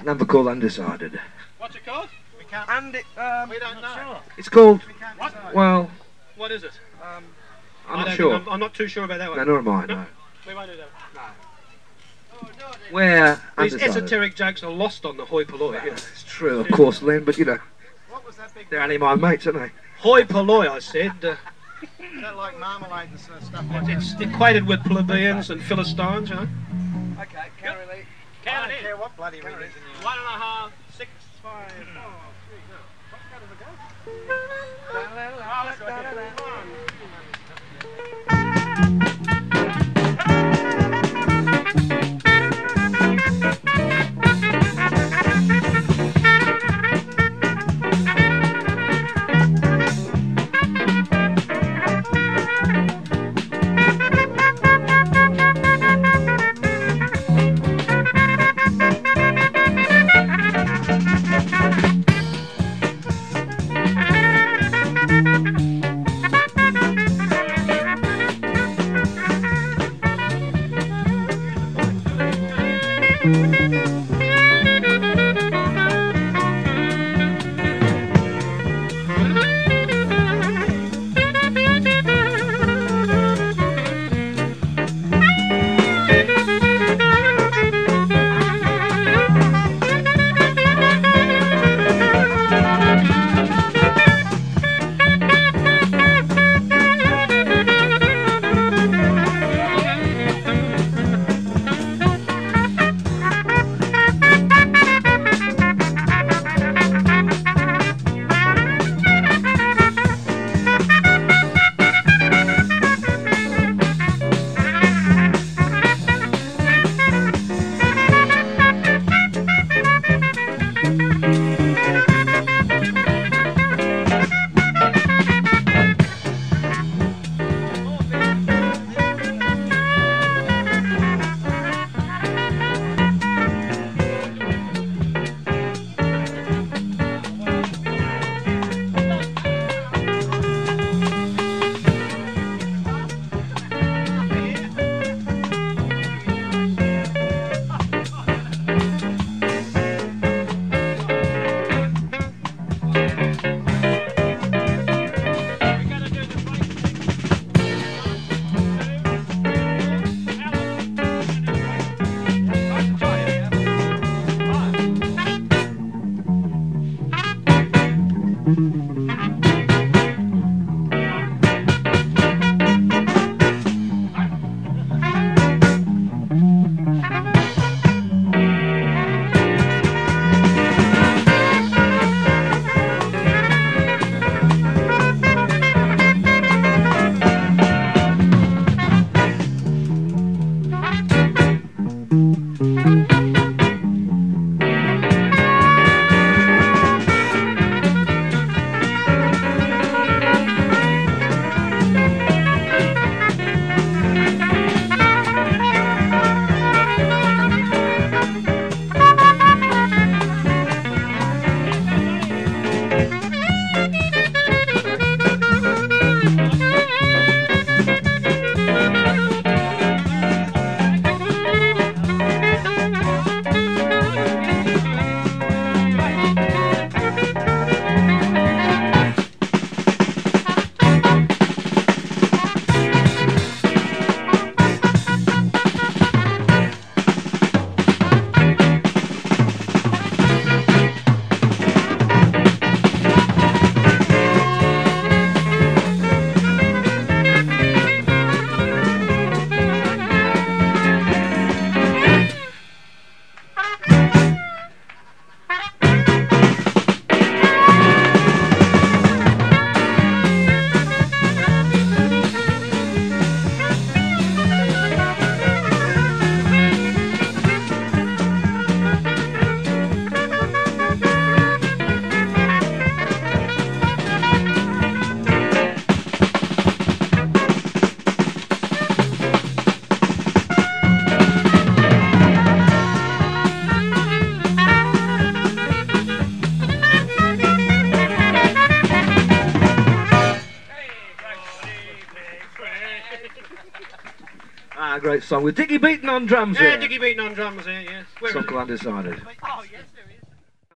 Number called Undecided. What's it called? We can't. And it, we don't know. Sure. It's called, What? well, What is it? I'm I not don't sure. think I'm not too sure about that one. No, nor am I, no. We won't do that. We're These undecided. esoteric jokes are lost on the hoi polloi. Yeah. It's true, of course, Len, but you know, What was that big? they're only my mates, aren't they? Hoi polloi, I said. Is that like marmalade and stuff like that? It's equated with plebeians and philistines, you know. Okay, currently. I Count don't it in. care what bloody religion you 1.5, 6, 5, 4, 3, go. What colour is it? Ah, great song with Dickie Beaton on drums Yeah, here. Dickie Beaton on drums there, yes. Song called Undecided.